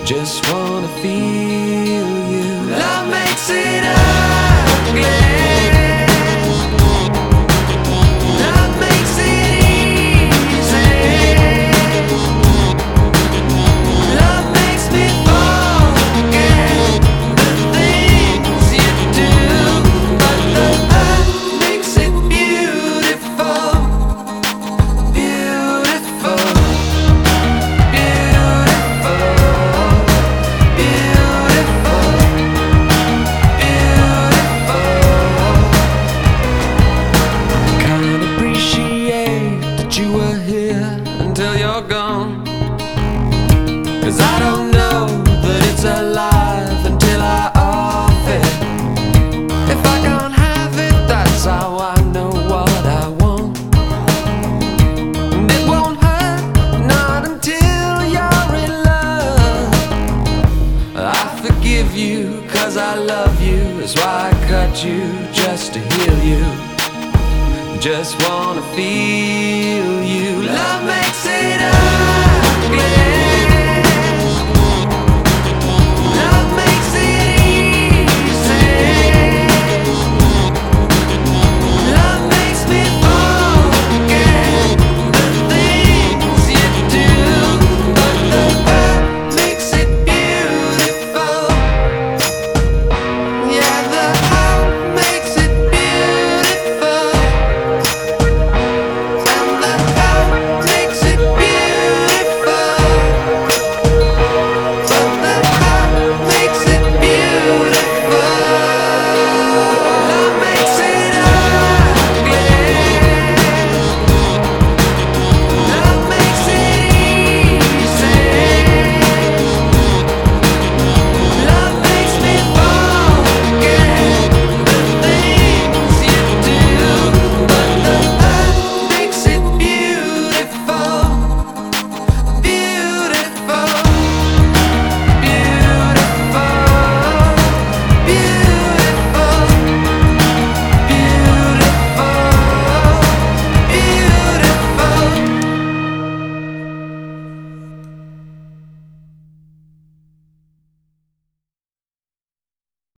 Just wanna feel you. Love makes it ugly. Love makes it easy. Love makes me forget the things you do. But the love makes it beautiful. Beautiful. You were here until you're gone. 'Cause I don't know that it's alive until I off it. If I can't have it, that's how I know what I want. And it won't hurt, not until you're in love. I forgive you 'cause I love you. That's why I cut you, just to heal you. Just wanna feel you. Love makes it ugly.